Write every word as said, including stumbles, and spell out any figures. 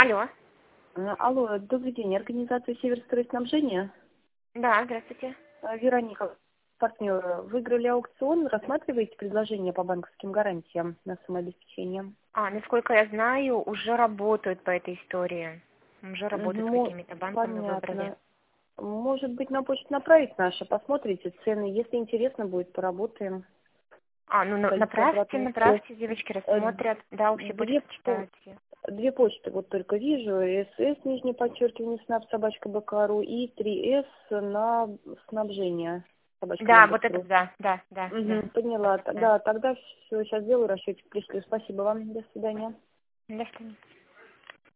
Алло. Э, Алло, добрый день. Организация «Северстройснабжение». Да, здравствуйте. Э, Вероника, партнер. Выиграли аукцион. Рассматриваете предложение по банковским гарантиям на самообеспечение? А, насколько я знаю, уже работают по этой истории. Уже работают с Ну, какими-то банками, выбрали. понятно. Может быть, на почту направить наши, посмотрите цены. Если интересно будет, поработаем. А, ну на- Дадите направьте, обратную связь. направьте, девочки Э, рассмотрят. Да, все Две, почты по- читают все. две почты вот только вижу. СС, нижнее подчеркивание, снаб, собачка, БКРУ и три эс на снабжение, собачка, Да, вот это Яндекс.ру. да, да, да, да. Угу, поняла. Понятно. Да, тогда все, сейчас сделаю расчетик, пришлю. Спасибо вам. До свидания. До свидания.